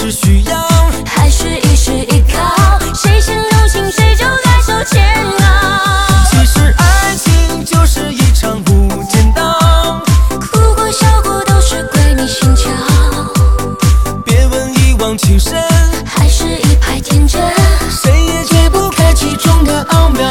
是需要， 还是一时依靠？谁先入侵，谁就该受煎熬。 其实爱情就是一场无间道， 哭过笑过都是鬼迷心窍。 别问一往情深， 还是一派天真， 谁也解不开其中的奥妙。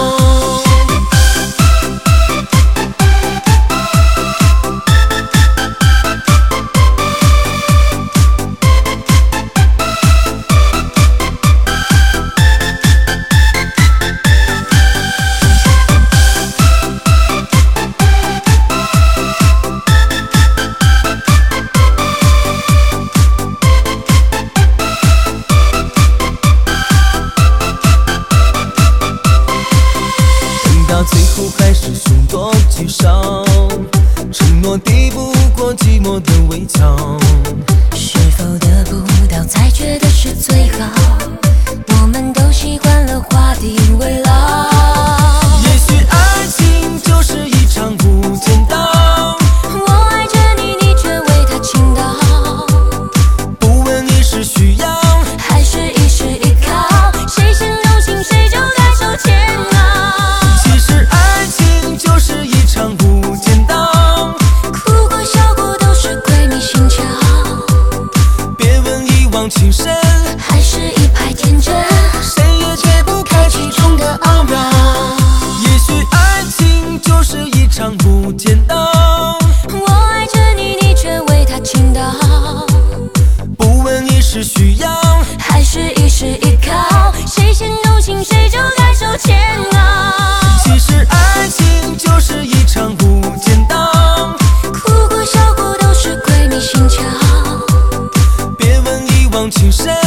到最后还是凶多吉少，承诺抵不过寂寞的围墙。 是否得不到才觉得是最好？我们都习惯了画地为牢。 也许爱情就是一场无间道， 我爱着你，你却为他倾倒。 不问你是需要， 还是一时依靠？谁先入侵，谁就该受煎熬。 其实爱情就是一场无间道， 哭过笑过都是鬼迷心窍。 别问一往情深， 还是一派天真， 谁也解不开其中的奥妙。也许爱情就是一场无间道， 我爱着你，你却为他倾倒。 不问你是需要， 还是一时依靠？谁先入侵，谁就该受煎熬。 其实爱情就是一场无间道， 哭过笑过都是鬼迷心窍。 别问一往情深。